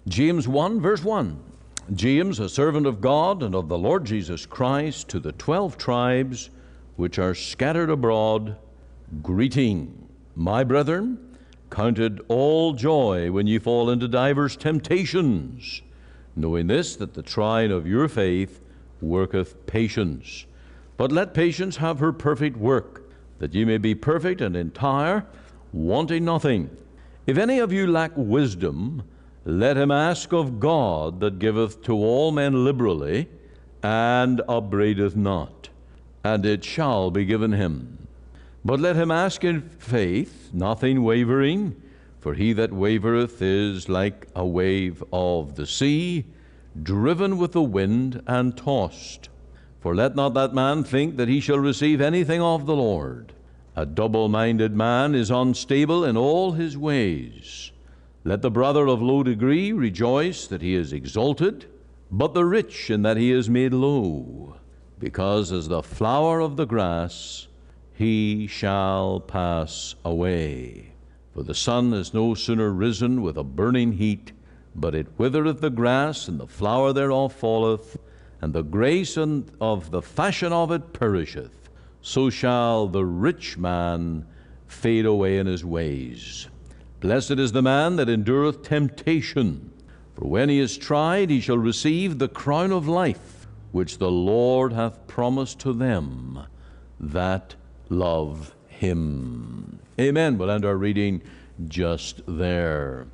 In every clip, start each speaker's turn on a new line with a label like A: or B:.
A: James 1, verse 1. James, a servant of God and of the Lord Jesus Christ, to the 12 tribes which are scattered abroad, greeting. My brethren, count it all joy when ye fall into divers temptations, knowing this, that the trying of your faith worketh patience. But let patience have her perfect work, that ye may be perfect and entire, wanting nothing. If any of you lack wisdom, let him ask of God, that giveth to all men liberally, and upbraideth not, and it shall be given him. But let him ask in faith, nothing wavering, for he that wavereth is like a wave of the sea, driven with the wind and tossed. For let not that man think that he shall receive anything of the Lord. A double-minded man is unstable in all his ways. Let the brother of low degree rejoice that he is exalted, but the rich in that he is made low, because as the flower of the grass he shall pass away. For the sun is no sooner risen with a burning heat, but it withereth the grass, and the flower thereof falleth, and the grace of the fashion of it perisheth. So shall the rich man fade away in his ways. Blessed is the man that endureth temptation, for when he is tried, he shall receive the crown of life, which the Lord hath promised to them that love him. Amen. We'll end our reading just there.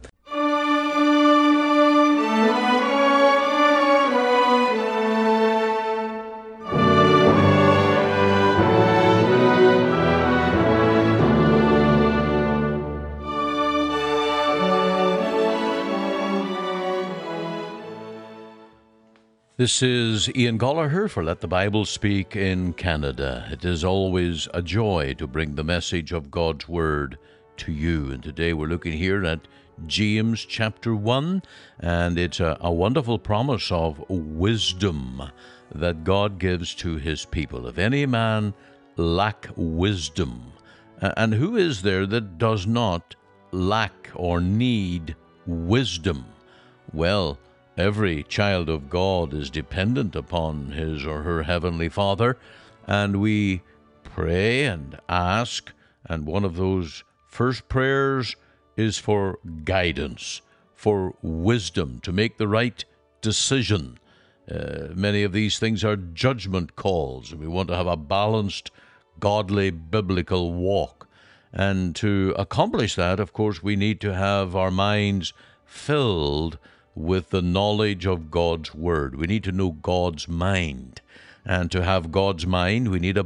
A: This is Ian Gollaher for Let the Bible Speak in Canada. It is always a joy to bring the message of God's Word to you. And today we're looking here at James chapter 1, and it's a wonderful promise of wisdom that God gives to his people. If any man lack wisdom, and who is there that does not lack or need wisdom? Well, every child of God is dependent upon his or her Heavenly Father, and we pray and ask, and one of those first prayers is for guidance, for wisdom to make the right decision. Many of these things are judgment calls, and we want to have a balanced, godly, biblical walk. And to accomplish that, of course, we need to have our minds filled with the knowledge of God's Word. We need to know God's mind. And to have God's mind, we need a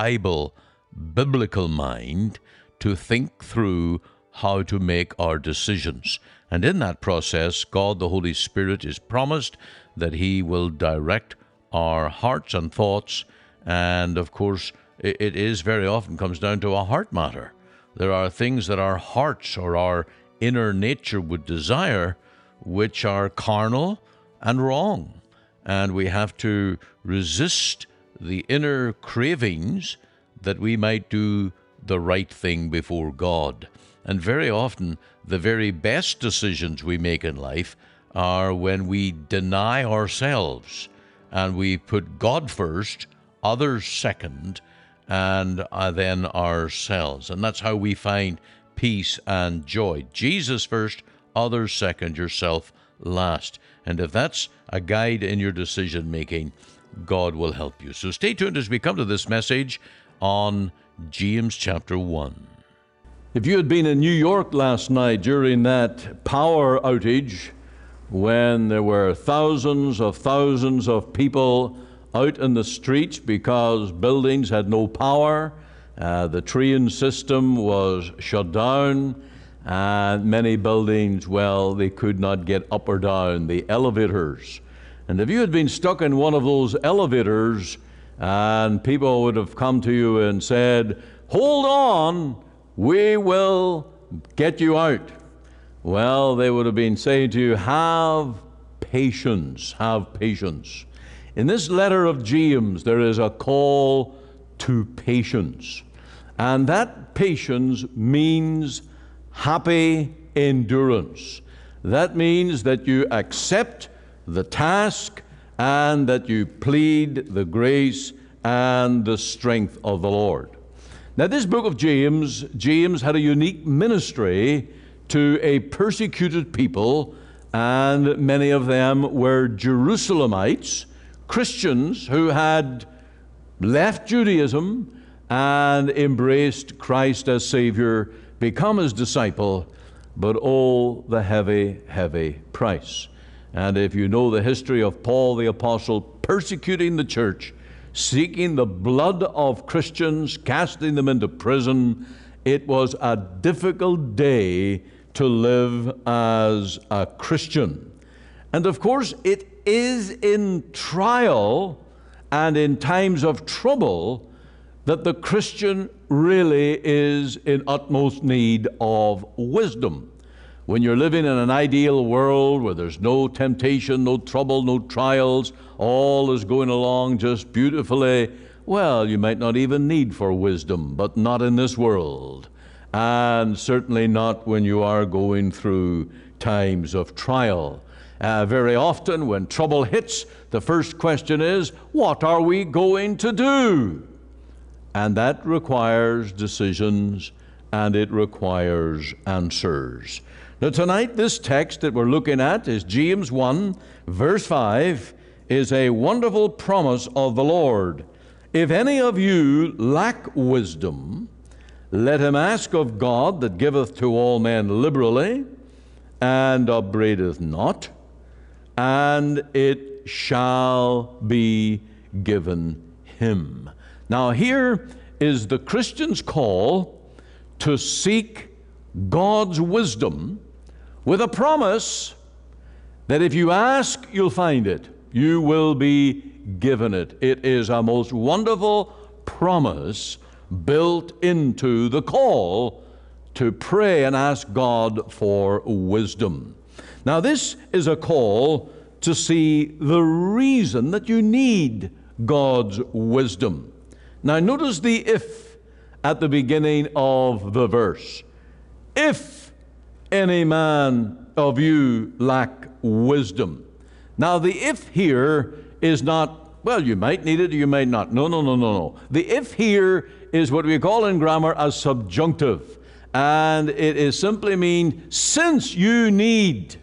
A: biblical mind to think through how to make our decisions. And in that process, God, the Holy Spirit, is promised that he will direct our hearts and thoughts. And of course, it is very often comes down to a heart matter. There are things that our hearts or our inner nature would desire, which are carnal and wrong. And we have to resist the inner cravings that we might do the right thing before God. And very often, the very best decisions we make in life are when we deny ourselves and we put God first, others second, and then ourselves. And that's how we find peace and joy. Jesus first, others second, yourself last. And if that's a guide in your decision making, God will help you. So stay tuned as we come to this message on James chapter 1. If you had been in New York last night during that power outage, when there were thousands of people out in the streets because buildings had no power, the train system was shut down, and many buildings, well, they could not get up or down, the elevators. And if you had been stuck in one of those elevators, and people would have come to you and said, "Hold on, we will get you out." Well, they would have been saying to you, have patience, have patience. In this letter of James, there is a call to patience. And that patience means happy endurance. That means that you accept the task and that you plead the grace and the strength of the Lord. Now, this book of James had a unique ministry to a persecuted people, and many of them were Jerusalemites, Christians who had left Judaism and embraced Christ as Savior, become His disciple, but oh, the heavy, heavy price. And if you know the history of Paul the Apostle persecuting the church, seeking the blood of Christians, casting them into prison, it was a difficult day to live as a Christian. And of course, it is in trial and in times of trouble that the Christian really is in utmost need of wisdom. When you're living in an ideal world where there's no temptation, no trouble, no trials, all is going along just beautifully, well, you might not even need for wisdom, but not in this world. And certainly not when you are going through times of trial. Very often when trouble hits, the first question is, what are we going to do? And that requires decisions, and it requires answers. Now tonight, this text that we're looking at is James 1, verse 5, is a wonderful promise of the Lord. If any of you lack wisdom, let him ask of God that giveth to all men liberally, and upbraideth not, and it shall be given him. Now here is the Christian's call to seek God's wisdom with a promise that if you ask, you'll find it. You will be given it. It is a most wonderful promise built into the call to pray and ask God for wisdom. Now, this is a call to see the reason that you need God's wisdom. Now, notice the if at the beginning of the verse. If any man of you lack wisdom. Now, the if here is not, well, you might need it or you might not. No. The if here is what we call in grammar a subjunctive. And it is simply mean since you need,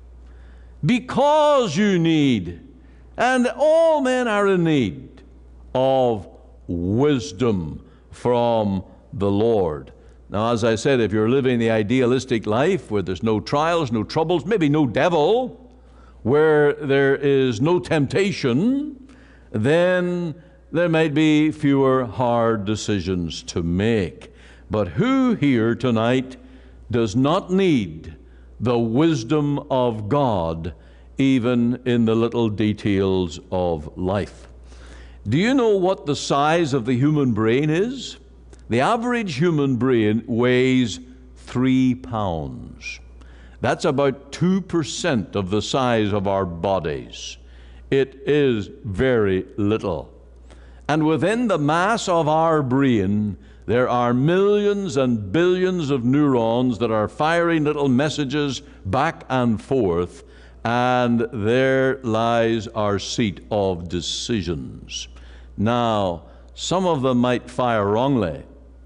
A: because you need, and all men are in need of wisdom from the Lord. Now, as I said, if you're living the idealistic life where there's no trials, no troubles, maybe no devil, where there is no temptation, then there might be fewer hard decisions to make. But who here tonight does not need the wisdom of God even in the little details of life? Do you know what the size of the human brain is? The average human brain weighs 3 pounds. That's about 2% of the size of our bodies. It is very little. And within the mass of our brain, there are millions and billions of neurons that are firing little messages back and forth, and there lies our seat of decisions. Now, some of them might fire wrongly,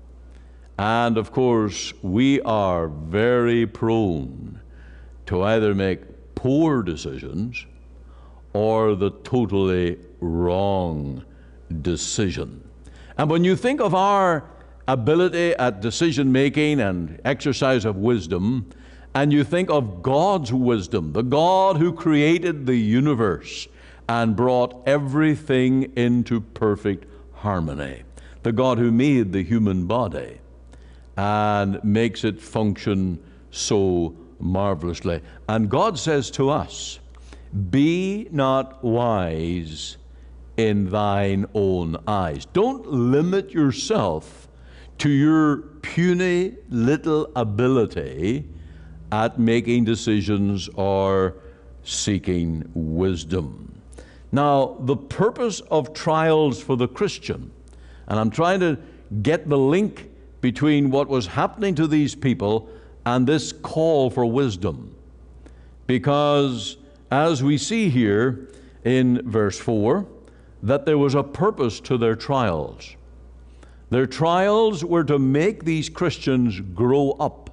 A: and of course, we are very prone to either make poor decisions or the totally wrong decision. And when you think of our ability at decision making and exercise of wisdom, and you think of God's wisdom, the God who created the universe and brought everything into perfect harmony, the God who made the human body and makes it function so marvelously. And God says to us, be not wise in thine own eyes. Don't limit yourself to your puny little ability at making decisions or seeking wisdom. Now, the purpose of trials for the Christian, and I'm trying to get the link between what was happening to these people and this call for wisdom.
B: because as we see here in verse 4, that there was a purpose to their trials. Their trials were to make these Christians grow up,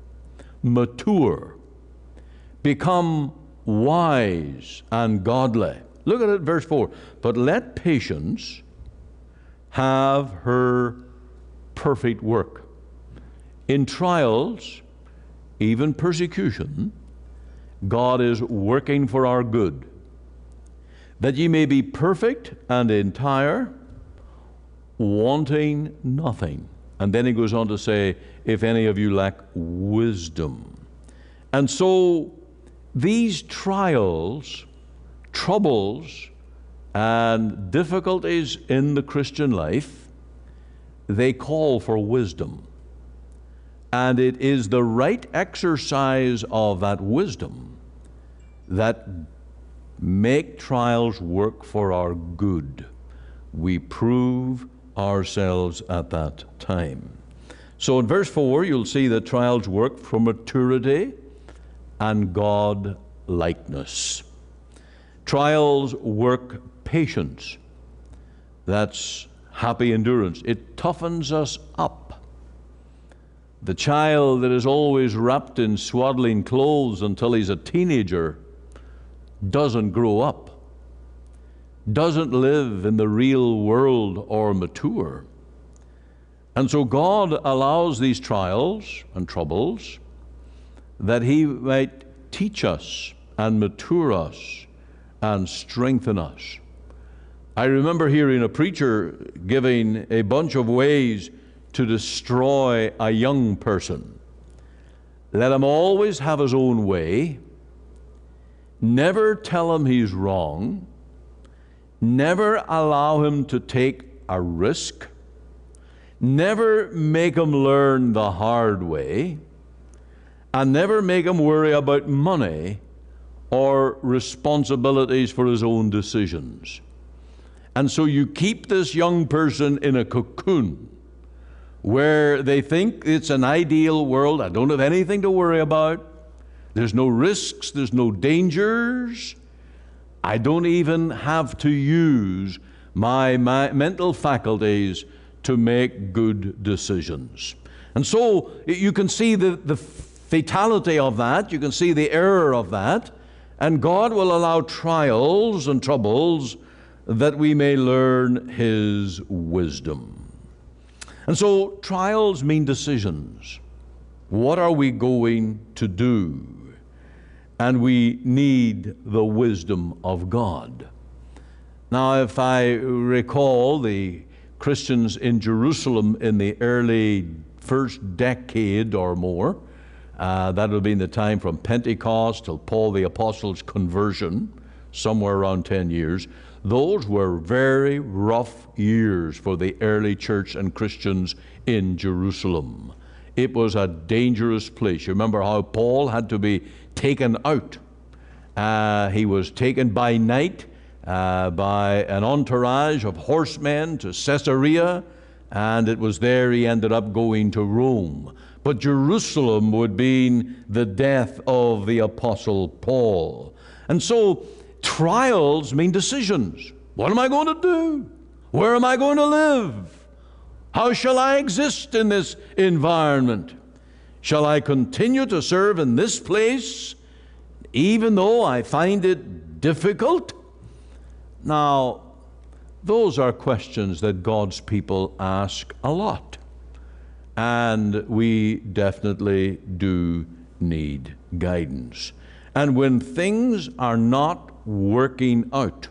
B: mature, become wise and godly. Look at it, verse 4. But let patience have her perfect work. In trials, even persecution, God is working for our good, that ye may be perfect and entire, wanting nothing. And then he goes on to say, if any of you lack wisdom. And so these trials, troubles, and difficulties in the Christian life, they call for wisdom. And it is the right exercise of that wisdom that make trials work for our good. We prove ourselves at that time. So in verse 4, you'll see that trials work for maturity and God likeness. Trials work patience. That's happy endurance. It toughens us up. The child that is always wrapped in swaddling clothes until he's a teenager doesn't grow up, doesn't live in the real world or mature. And so God allows these trials and troubles that he might teach us and mature us and strengthen us. I remember hearing a preacher giving a bunch of ways to destroy a young person. Let him always have his own way. Never tell him he's wrong. Never allow him to take a risk. Never make him learn the hard way. And never make him worry about money or responsibilities for his own decisions. And so you keep this young person in a cocoon where they think it's an ideal world. I don't have anything to worry about. There's no risks, there's no dangers. I don't even have to use my mental faculties to make good decisions. And so you can see the fatality of that, you can see the error of that, and God will allow trials and troubles that we may learn his wisdom. And so trials mean decisions. What are we going to do? And we need the wisdom of God. Now, if I recall the Christians in Jerusalem in the early first decade or more, that would have been the time from Pentecost till Paul the Apostle's conversion, somewhere around 10 years. Those were very rough years for the early church and Christians in Jerusalem. It was a dangerous place. You remember how Paul had to be taken out. He was taken by night by an entourage of horsemen to Caesarea, and it was there he ended up going to Rome. But Jerusalem would be the death of the Apostle Paul. And so trials mean decisions. What am I going to do? Where am I going to live? How shall I exist in this environment? Shall I continue to serve in this place even though I find it difficult? Now, those are questions that God's people ask a lot. And we definitely do need guidance. And when things are not working out,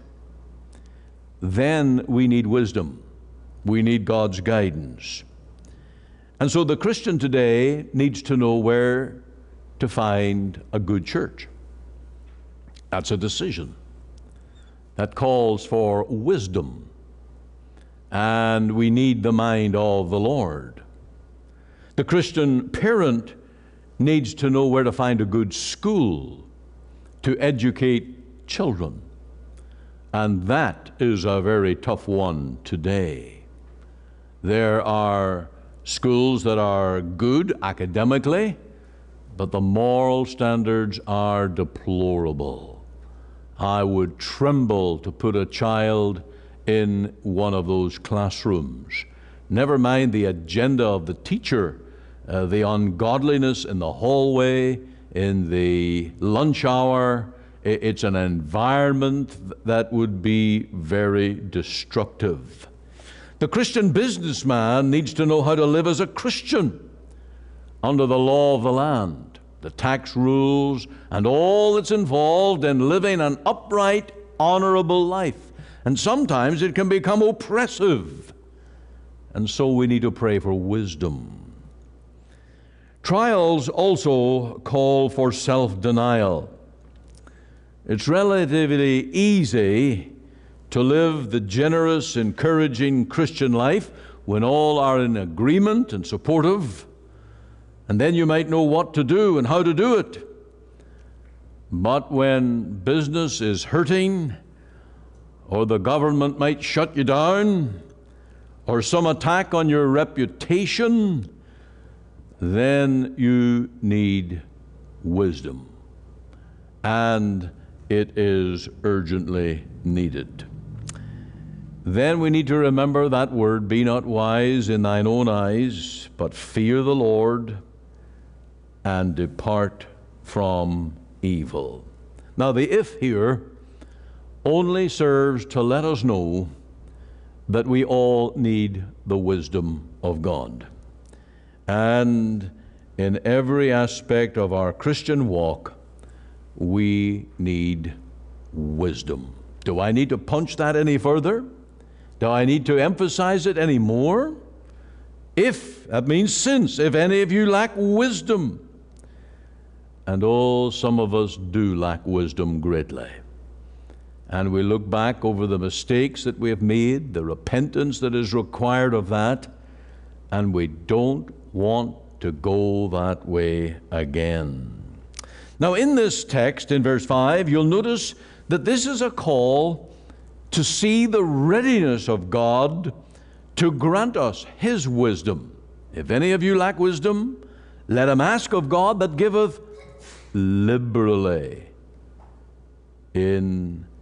B: then we need wisdom. We need God's guidance. And so the Christian today needs to know where to find a good church. That's a decision. That calls for wisdom. And we need the mind of the Lord. The Christian parent needs to know where to find a good school to educate children. And that is a very tough one today. There are schools that are good academically, but the moral standards are deplorable. I would tremble to put a child in one of those classrooms. Never mind the agenda of the teacher, the ungodliness in the hallway, in the lunch hour. It's an environment that would be very destructive. The Christian businessman needs to know how to live as a Christian under the law of the land, the tax rules, and all that's involved in living an upright, honorable life. And sometimes it can become oppressive. And so we need to pray for wisdom. Trials also call for self-denial. It's relatively easy to live the generous, encouraging Christian life when all are in agreement and supportive, and then you might know what to do and how to do it. But when business is hurting, or the government might shut you down, or some attack on your reputation, then you need wisdom. And it is urgently needed. Then we need to remember that word, be not wise in thine own eyes, but fear the Lord and depart from evil. Now the if here only serves to let us know that we all need the wisdom of God. And in every aspect of our Christian walk, we need wisdom. Do I need to punch that any further? Do I need to emphasize it any more? If, that means since, if any of you lack wisdom. And oh, some of us do lack wisdom greatly. And we look back over the mistakes that we have made, the repentance that is required of that, and we don't want to go that way again. Now, in this text, in verse 5, you'll notice that this is a call to see the readiness of God to grant us His wisdom. If any of you lack wisdom, let him ask of God that giveth liberally and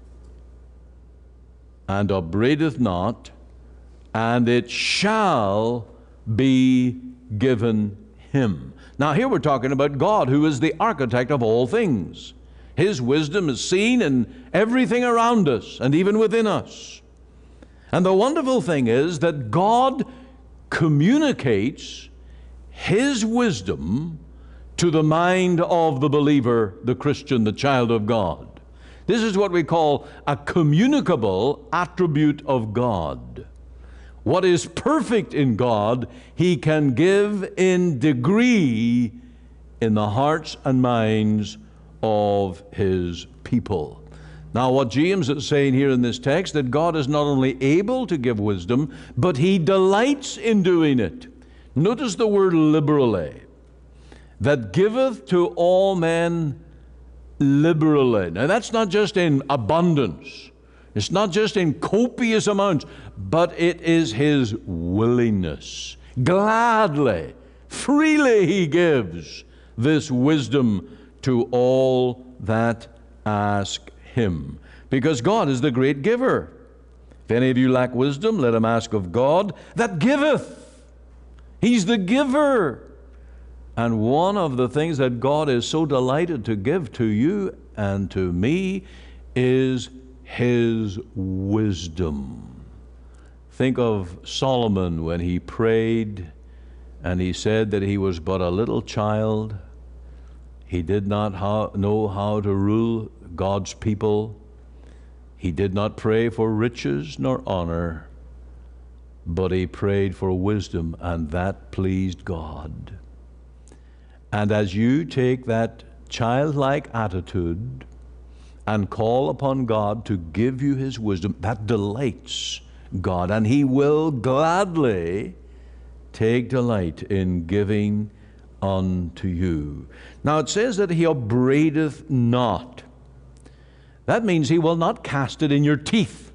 B: upbraideth not, and it shall be given him. Now here we're talking about God, who is the architect of all things. His wisdom is seen in everything around us and even within us. And the wonderful thing is that God communicates His wisdom to the mind of the believer, the Christian, the child of God. This is what we call a communicable attribute of God. What is perfect in God, He can give in degree in the hearts and minds of His people. Now, what James is saying here in this text, that God is not only able to give wisdom, but He delights in doing it. Notice the word liberally, that giveth to all men liberally. Now, that's not just in abundance. It's not just in copious amounts, but it is His willingness. Gladly, freely He gives this wisdom to all that ask Him. Because God is the great giver. If any of you lack wisdom, let him ask of God that giveth. He's the giver. And one of the things that God is so delighted to give to you and to me is His wisdom. Think of Solomon when he prayed and he said that he was but a little child. He did not know how to rule God's people. He did not pray for riches nor honor, but he prayed for wisdom, and that pleased God. And as you take that childlike attitude and call upon God to give you His wisdom, that delights God, and He will gladly take delight in giving unto you. Now it says that He upbraideth not. That means He will not cast it in your teeth.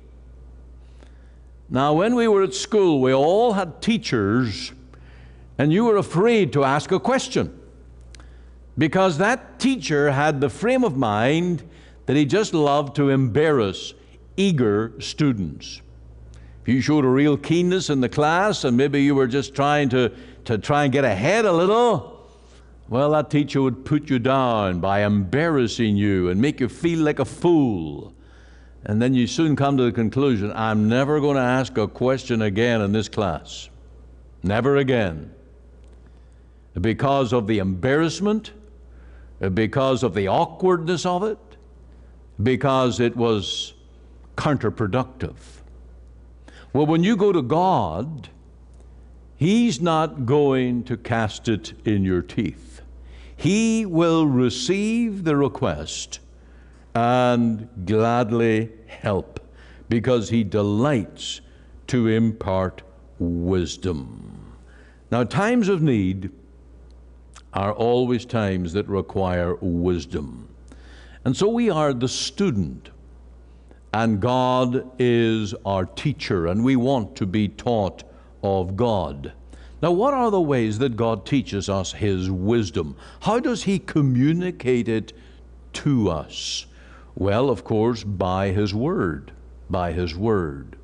B: Now when we were at school, we all had teachers, and you were afraid to ask a question. because that teacher had the frame of mind that he just loved to embarrass eager students. If you showed a real keenness in the class and maybe you were just trying to try and get ahead a little, well, that teacher would put you down by embarrassing you and make you feel like a fool. And then you soon come to the conclusion, I'm never going to ask a question again in this class. Never again. Because of the embarrassment, because of the awkwardness of it, because it was counterproductive. Well, when you go to God, He's not going to cast it in your teeth. He will receive the request and gladly help, because He delights to impart wisdom. Now, times of need are always times that require wisdom. And so we are the student, and God is our teacher, and we want to be taught of God. Now, what are the ways that God teaches us His wisdom? How does He communicate it to us? Well, of course, by His Word. By His Word.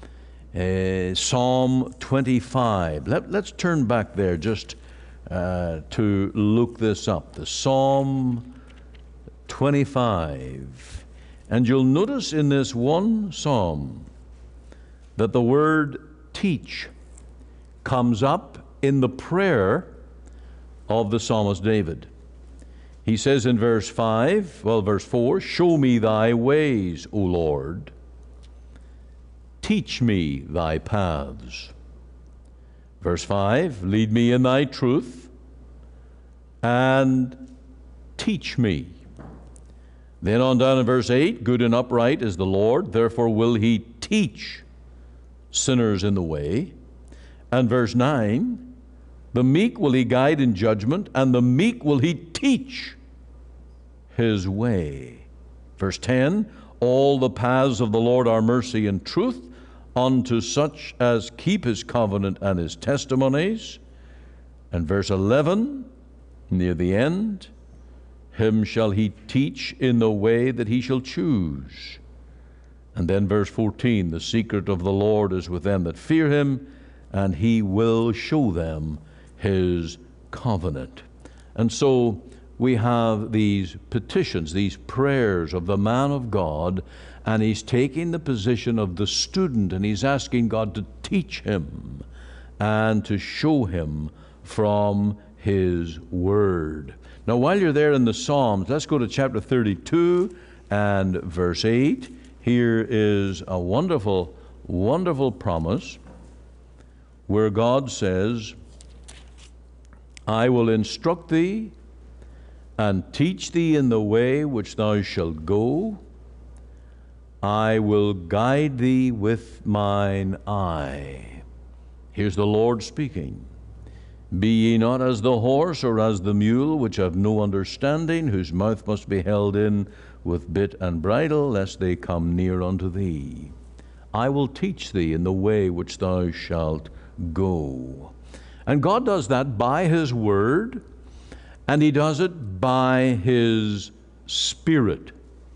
B: Psalm 25. Let's turn back there just to look this up. The Psalm 25. And you'll notice in this one psalm that the word teach comes up in the prayer of the psalmist David. He says in verse 4, show me thy ways, O Lord. Teach me thy paths. Verse 5, lead me in thy truth and teach me. Then on down in verse 8, good and upright is the Lord, therefore will He teach sinners in the way. And verse 9, the meek will He guide in judgment, and the meek will He teach His way. Verse 10, all the paths of the Lord are mercy and truth unto such as keep His covenant and His testimonies. And verse 11, near the end, him shall He teach in the way that he shall choose. And then verse 14, the secret of the Lord is with them that fear Him, and He will show them His covenant. And so we have these petitions, these prayers of the man of God, and he's taking the position of the student, and he's asking God to teach him and to show him from His Word. Now, while you're there in the Psalms, let's go to chapter 32 and verse 8. Here is a wonderful, wonderful promise where God says, I will instruct thee and teach thee in the way which thou shalt go. I will guide thee with mine eye. Here's the Lord speaking. Be ye not as the horse or as the mule, which have no understanding, whose mouth must be held in with bit and bridle, lest they come near unto thee. I will teach thee in the way which thou shalt go. And God does that by His Word, and He does it by His Spirit.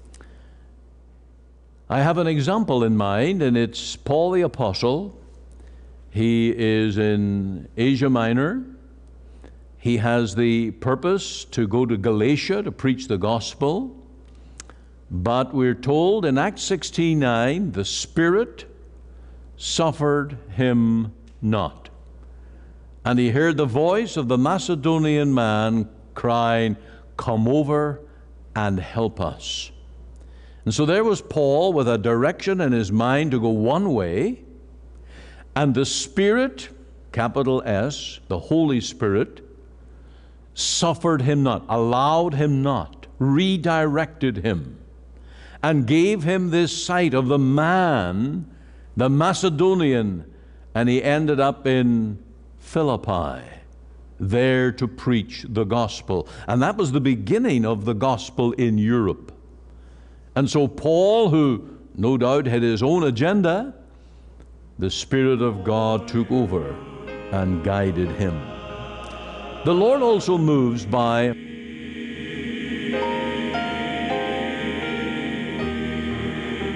B: I have an example in mind, and it's Paul the Apostle. He is in Asia Minor. He has the purpose to go to Galatia to preach the gospel. But we're told in Acts 16:9, the Spirit suffered him not. And he heard the voice of the Macedonian man crying, come over and help us. And so there was Paul with a direction in his mind to go one way, and the Spirit, capital S, the Holy Spirit, suffered him not, allowed him not, redirected him, and gave him this sight of the man, the Macedonian, and he ended up in Philippi, there to preach the gospel. And that was the beginning of the gospel in Europe. And so Paul, who no doubt had his own agenda, the Spirit of God took over and guided him. The Lord also moves by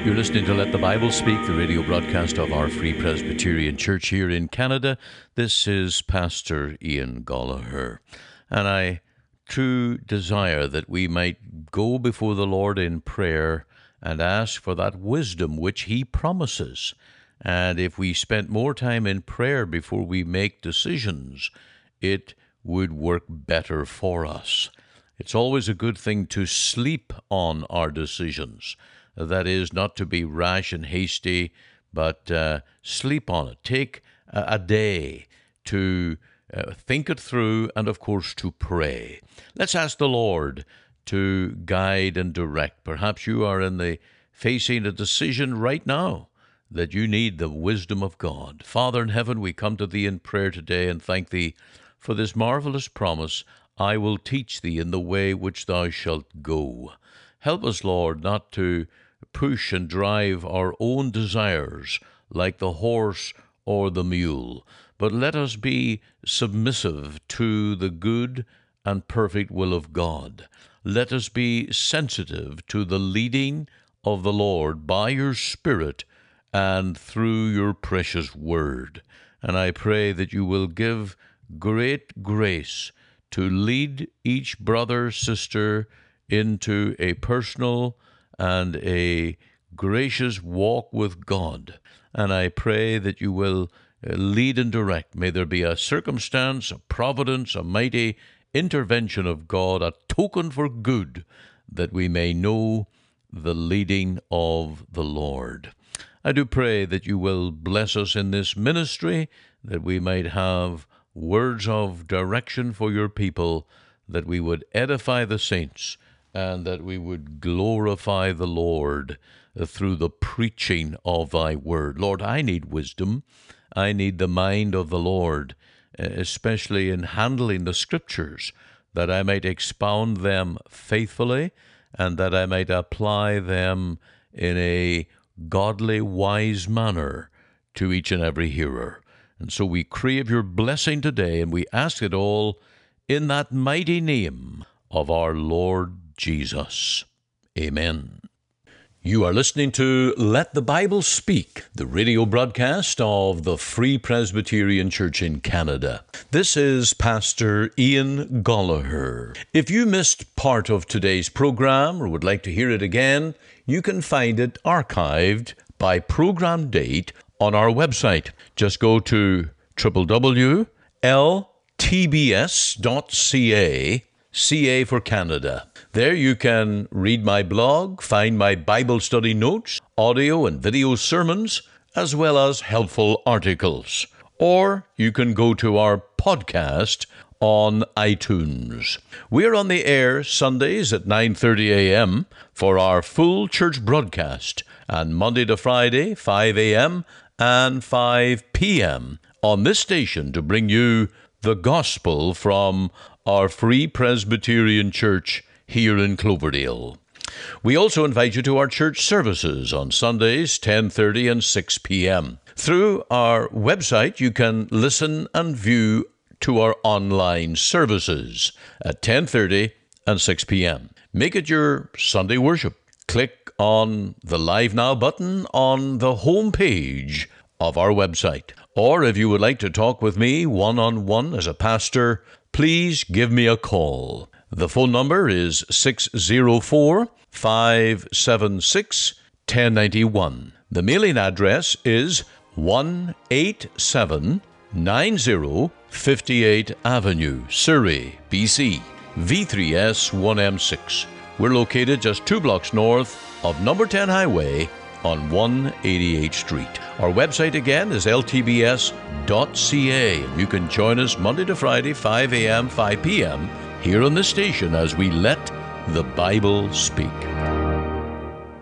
A: You're listening to Let the Bible Speak, the radio broadcast of our Free Presbyterian Church here in Canada. This is Pastor Ian Goligher, and I true desire that we might go before the Lord in prayer and ask for that wisdom which He promises. And if we spent more time in prayer before we make decisions, it would work better for us. It's always a good thing to sleep on our decisions. That is, not to be rash and hasty, but sleep on it. Take a day to think it through and, of course, to pray. Let's ask the Lord to guide and direct. Perhaps you are facing a decision right now that you need the wisdom of God. Father in heaven, we come to Thee in prayer today and thank Thee for this marvelous promise. I will teach thee in the way which thou shalt go. Help us, Lord, not to push and drive our own desires like the horse or the mule, but let us be submissive to the good and perfect will of God. Let us be sensitive to the leading of the Lord by your Spirit and through your precious word. And I pray that you will give great grace to lead each brother, sister into a personal and a gracious walk with God. And I pray that you will lead and direct. May there be a circumstance, a providence, a mighty intervention of God, a token for good, that we may know the leading of the Lord. I do pray that you will bless us in this ministry, that we might have words of direction for your people, that we would edify the saints, and that we would glorify the Lord through the preaching of thy word. Lord, I need wisdom. I need the mind of the Lord, especially in handling the scriptures, that I might expound them faithfully and that I might apply them in a godly, wise manner to each and every hearer. And so we crave your blessing today, and we ask it all in that mighty name of our Lord Jesus. Amen. You are listening to Let the Bible Speak, the radio broadcast of the Free Presbyterian Church in Canada. This is Pastor Ian Goligher. If you missed part of today's program or would like to hear it again, you can find it archived by program date on our website. Just go to www.ltbs.ca, CA for Canada. There you can read my blog, find my Bible study notes, audio and video sermons, as well as helpful articles. Or you can go to our podcast on iTunes. We're on the air Sundays at 9:30 a.m. for our full church broadcast, and Monday to Friday, 5 a.m. and 5 p.m. on this station to bring you the gospel from our Free Presbyterian Church here in Cloverdale. We also invite you to our church services on Sundays, 10:30 and 6 p.m. Through our website, you can listen and view to our online services at 10:30 and 6 p.m. Make it your Sunday worship. Click on the Live Now button on the home page of our website. Or if you would like to talk with me one-on-one as a pastor, please give me a call. The phone number is 604-576-1091. The mailing address is 18790 58th Avenue, Surrey, BC, V3S1M6. We're located just 2 blocks north of number 10 Highway on 188th Street. Our website again is ltbs.ca. You can join us Monday to Friday, 5 a.m., 5 p.m., here on this station as we let the Bible speak.